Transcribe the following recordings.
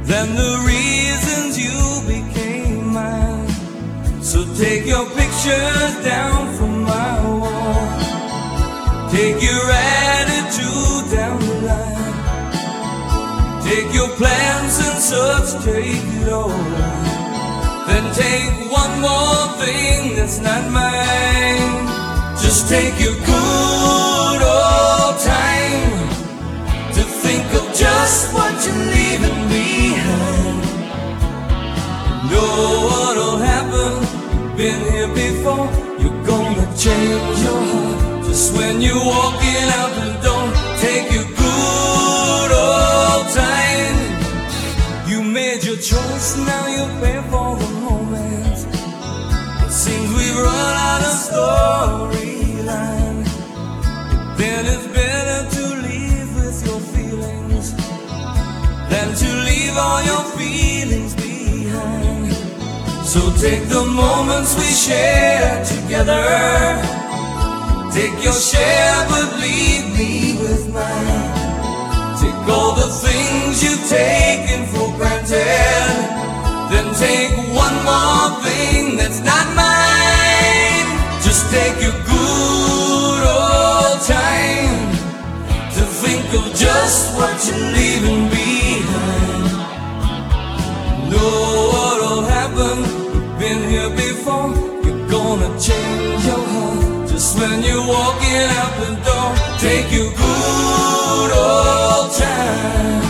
than the reasons you became mine. So take your pictures down from my wall, take your attitude down the line, take your plans and such, take it all. Then take one more thing that's not mine. Just take your good old time to think of just what you're leaving behind. Know what'll happen, you've been here before. You're gonna change your heart just when you're walking out the door. Take your good old time. You made your choice, now you pay for the moment. It seems we've run out of storyline. Then it's better to leave with your feelings than to leave all your feelings behind. So take the moments we share together, take your share but leave me with mine. Take all the things you've taken for granted, then take one more thing that's not mine. Just take your good old time to think of just what you're leaving behind. Know what'll happen, you've been here before. You're gonna change your heart just when you're walking out the door. Take your good old time.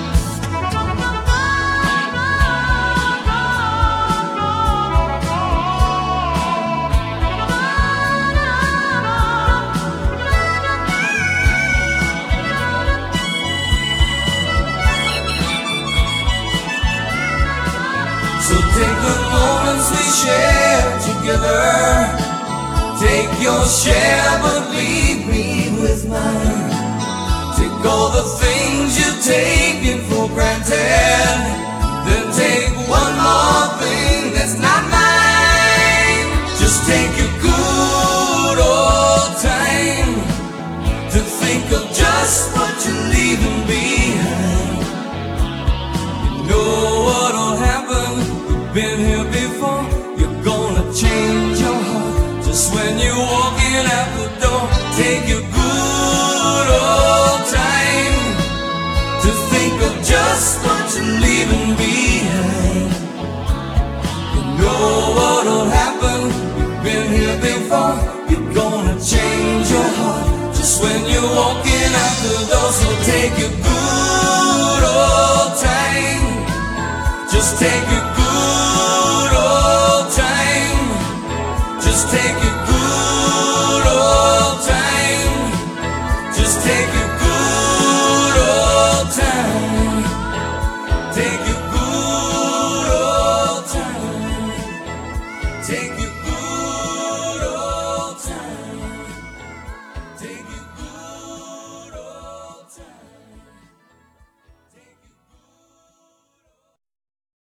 So take the moments we share together, take your share but leave me with mine. Take all the things you've taken for granted, then take one more thing that's not mine. Just take your good old time to think of just what you're leaving behind. You know what'll happen, been here before. You're gonna change your heart just when you're walking out the door. Take your good old time to think of just what you're leaving behind. You know what'll happen, you've been here before. You're gonna change your heart just when you're walking out the door. So take your good old time, just take your